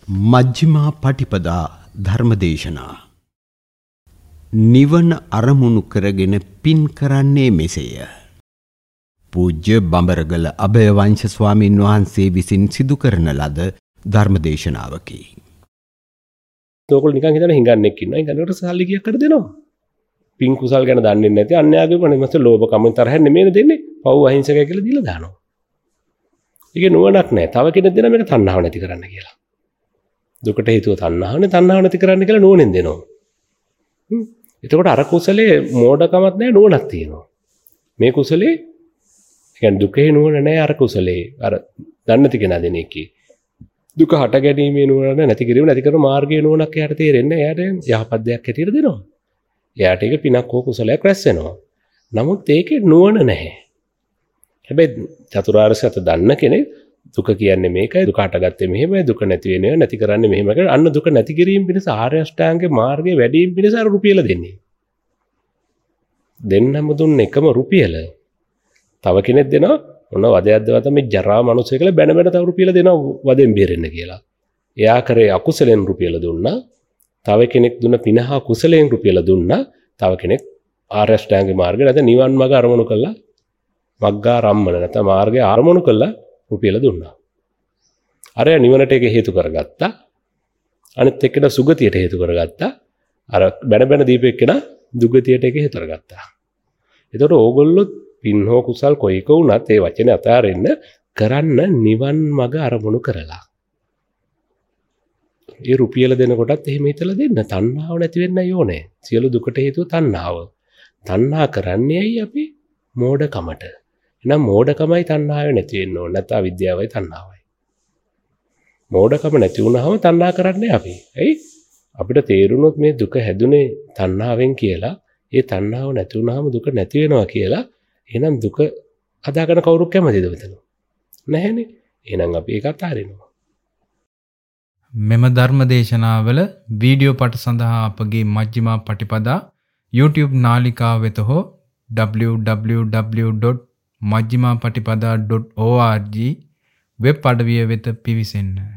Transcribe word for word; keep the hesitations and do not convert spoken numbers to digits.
මජ්ක්‍ධිමා පටිපදා ධර්මදේශනා නිවන අරමුණු කරගෙන පින් කරන්නේ මෙසේය. පූජ්‍ය බඹරගල අභයවංශ ස්වාමීන් වහන්සේ විසින් සිදු කරන ලද ධර්මදේශනාවකි. තෝකල් නිකන් හිතන හිඟන්නෙක් ඉන්නවා. හිඟන්නකට සල්ලි කීයක් කර දෙනවා. පින් කුසල් ගැන දන්නේ නැති අන්‍යයාගේ මොනමත ලෝභකම තරහ නෙමෙයි දෙන්නේ. පව් අහිංසකයි කියලා දීලා දානවා. ඒක නුවණක් නෑ. තව කෙනෙක් දෙනවා මේක තණ්හාව නැති කරන්න කියලා. දුකට හේතුව තණ්හාවනේ. තණ්හාව නැති කරන්න කියලා නුවණෙන් දෙනවා. හ්ම්. එතකොට අර කුසලයේ මෝඩකමක් නෑ නුවණක් තියෙනවා. මේ කුසලයේ කියන්නේ දුකේ නුවණ නෑ අර කුසලයේ. අර දන්නේ නැති කෙනා දෙන එකේ. දුක හට ගැනීමේ නුවණ නැති කිරීම නැති කරන මාර්ගයේ නුවණක් එයාට තේරෙන්නේ. එයාට යහපත් දෙයක් හැටියට දෙනවා. එයාට ඒක පිනක් හෝ කුසලයක් රැස් වෙනවා. නමුත් ඒකේ නුවණ නැහැ. හැබැයි චතුරාර්ය සත්‍ය දන්න කෙනෙක් දුක කියන්නේ මේකයි, දුක හටගත්තේ මෙහෙමයි, දුක නැති වෙනවා, නැති කරන්නේ මෙහෙමයි කියලා අන්න දුක නැති කිරීම පිණිස ආර්ය අෂ්ටාංගේ මාර්ගයේ වැඩිම පිණිස අර රුපියල දෙන්නේ. දෙන්නම දුන්නේ එකම රුපියල. තව කෙනෙක් දෙනවා මොන වදයක්ද වත මේ ජරා මිනිස්සු කියලා බැන බැන තව රුපියල දෙනවා වදෙන් බේරෙන්න කියලා. එයා කරේ අකුසලෙන් රුපියල දුන්නා. තව කෙනෙක් දුන්න පිනහා කුසලයෙන් රුපියල දුන්නා. තව කෙනෙක් ආර්ය අෂ්ටාංගේ මාර්ගය නැත්නම් නිවන් මාර්ග අරමුණු කළා. මග්ගා රම්මන නැත්නම් මාර්ගය අරමුණු කළා රුපියල දුන්නා. අර නිවනට ඒක හේතු කරගත්තා. අනිත් එක්කන සුගතියට හේතු කරගත්තා. අර බැන බැන දීපෙක්කන දුගතියට ඒක හේතු කරගත්තා. ඒතකොට ඕගොල්ලෝ පින් හෝ කුසල් කොයික වුණත් ඒ වචනේ අතාරින්න කරන්න නිවන් මඟ අරමුණු කරලා. ඒ රුපියල දෙනකොටත් එහෙම හිතලා දෙන්න. තණ්හාව නැති වෙන්නයි ඕනේ. සියලු දුකට හේතුව තණ්හාව. තණ්හා කරන්නේ ඇයි අපි? මෝඩකමට. එහෙනම් මෝඩකමයි තණ්හාවේ නැති වෙන්න ඕන. නැත්නම් අවිද්‍යාවයි තණ්හාවයි. මෝඩකම නැති වුණාම තණ්හා කරන්නේ අපි. ඇයි? අපිට තේරුණොත් මේ දුක හැදුනේ තණ්හාවෙන් කියලා, ඒ තණ්හාව නැති වුණාම දුක නැති වෙනවා කියලා, එහෙනම් දුක හදාගන්න කවුරු කැමතිද මෙතන? නැහැනේ. එහෙනම් අපි ඒක අතාරිනවා. මෙම ධර්ම දේශනාවල වීඩියෝ පට සඳහා අපගේ මජ්ක්‍ධිමා පටිපදා YouTube නාලිකාව වෙත හෝ double-u double-u double-u dot majjhimaapatipada dot org web අඩවිය වෙත පිවිසෙන්න.